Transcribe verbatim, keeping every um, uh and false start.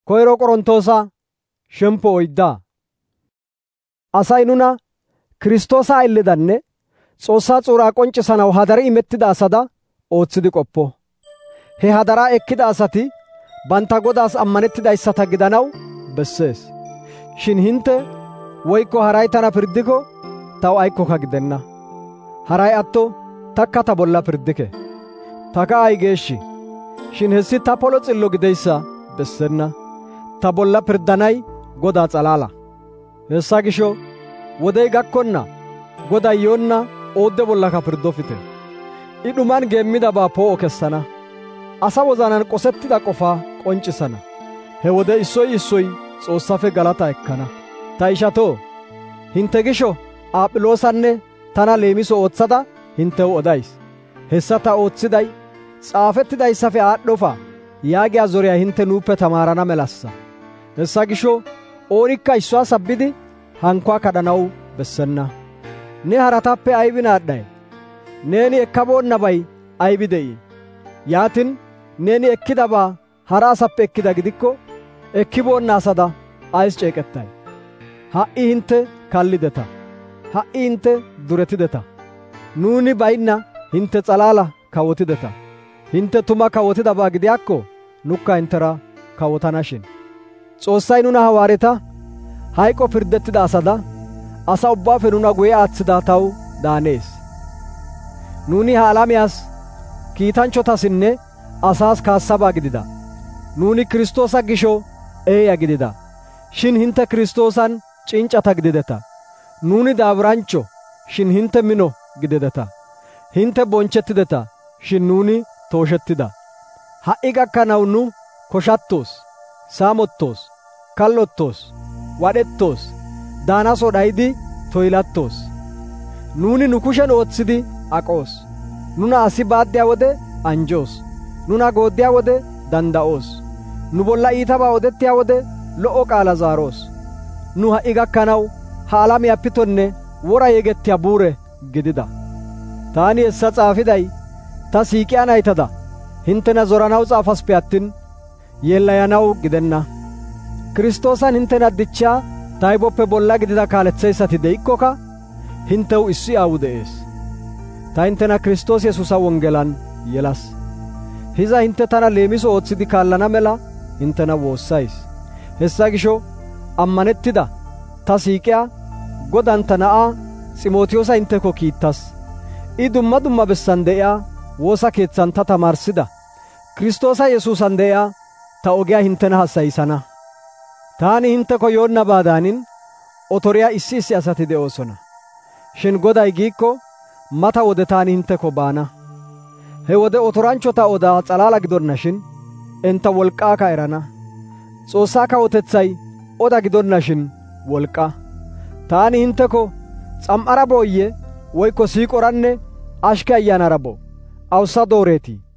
Koyro Qorontoosa shempo oydda. Asay nuna Kiristoosa aylledanne Xoossaa xuuraa qonccisanaw hadara imettida asada ooththidi qoppo. He hadaraa ekkida asati banta Godaas ammanettidayssata gidanaw bessees. Shin hinte woykko haray tana pirdiko taw aykkoka gidenna. Haray atto takka ta bolla pirdike. Ta ka'ay geeshshi. Shin hessi ta polo xillo gideyssa bessenna. Ta bolla pirdanay Godaa xalaala. Hessa gisho wodey gakkonna Goday yoonna oodde bollaka pirdofite. I dhuman geemmidabaa poo'o kessana. Asa wozanan qosettida qofaa qonccisana. He wode issoy issoy Xoossafe galata ekkana. Ta ishatoo, hinte gisho Aphiloosanne tana leemiso ooththada hintew odays. Hessa ta ooththiday xaafettidayssafe aadhofa yaagiya zoriyaa hinte nuuppe tamaarana melassa. Hessa gisho oonikka issuwaa sabbidi hankuwaa kadhanaw bessenna. Ne haratappe aybin aadhay? Neeni ekkaboonnabay aybi de'ii? Yaatin neeni ekkidabaa hara asappe ekkida gidikko ekkiboonna asada ays ceeqettay? Ha"i hinte kallideta. Ha"i hinte duretideta. Nuuni baynna hinte xalaala kawotideta. Hinte tuma kawotidabaa gidiyaakko nukka hintera kawotanashin. Xoossay nuna hawaareta hayqo pirdettida asada asa ubbaafe nuna guye aaththida taw daanees. Nuuni ha alamiyas kiitanchotasinne asaas kaassabaa gidida. Nuuni Kiristoosa gisho eeya gidida. Shin hinte Kiristoosan cinccata gidideta. Nuuni daaburancho shin hinte mino gidideta. Hinte bonchettideta shin nuuni tooshettida. Ha"i gakkanaw nu koshattoos, saamottoos, kallottoos, wadhettoos, daanaso dhaydi toylattoos. Nuuni nu kushen ooththidi aqoos. Nuna asi baaddiya wode anjoos. Nuna gooddiya wode danda'oos. Nu bolla iitabaa odettiya wode lo'o qaala zaaroos. Nu ha"i gakkanaw ha alamiyaa pitonne wora yegettiya buure gidida. Taani hessa xaafiday ta siiqiyaa naytada hintena zoranaw xaafaspe attin yeellayanaw gidenna. Kiristoosan hintena dichchaa tayboppe bolla gidida kaaletheyssati de'ikkokka hintew issi aawu de'ees. Ta hintena Kiristoos Yesuusa wonggelan yelas. Hiza hinte tana leemiso ooththidi kaallana mela hintena woossays. Hessa gisho ammanettida ta siiqiyaa Godan ta na'aa S'imootiyoosa hinteko kiittas. I dumma dumma bessan de'iyaa woosa keetsan ta tamaarsida Kiristoosa Yesuusan de'iyaa ta ogiyaa hintena hassayisana. Taani hinteko yoonna baadaanin otoriyaa issi issi asati de'oosona. Shin Goday giikko mata wode taani hinteko baana. He wode otoranchota odaa xalaala gidonnashin enta wolqaaka erana. Xoossaa kawotetsay oda gidonnashin wolqa. Taani hinteko s'am"ara booyye woykko siiqoranne ashke ayyaanara boo? Awussa dooreetii?